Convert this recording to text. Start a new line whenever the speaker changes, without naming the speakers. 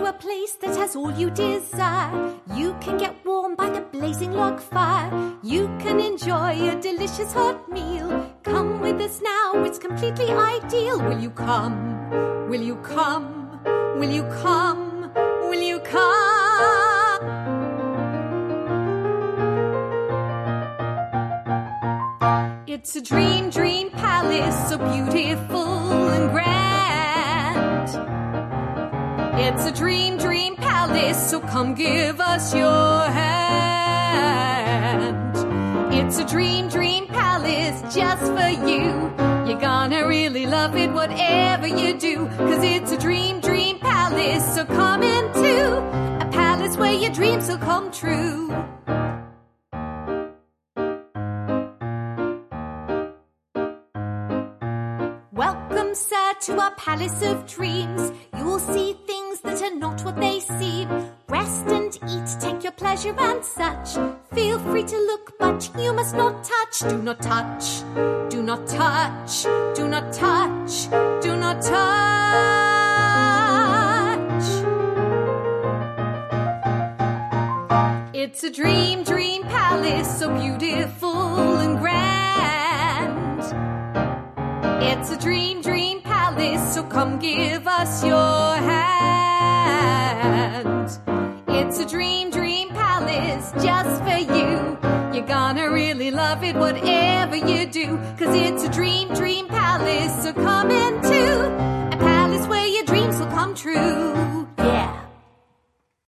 to a place that has all you desire. You can get warm by the blazing log fire. You can enjoy a delicious hot meal. Come with us now, it's completely ideal. Will you come? Will you come? Will you come? Will you come? It's a dream, dream palace, so beautiful and grand. It's a dream, dream palace, so come give us your hand. It's a dream, dream palace just for you. You're gonna really love it, whatever you do. 'Cause it's a dream, dream palace, so come into a palace where your dreams will come true. Welcome, sir, to our palace of dreams. You'll see things that are not what they seem. Rest and eat, take your pleasure and such. Feel free to look, but you must not touch. Do not touch, do not touch, do not touch, do not touch. It's a dream, dream palace, so beautiful and grand. It's a dream, dream palace, so come give us your hand. It's a dream, dream palace just for you. You're gonna really love it, whatever you do. 'Cause it's a dream, dream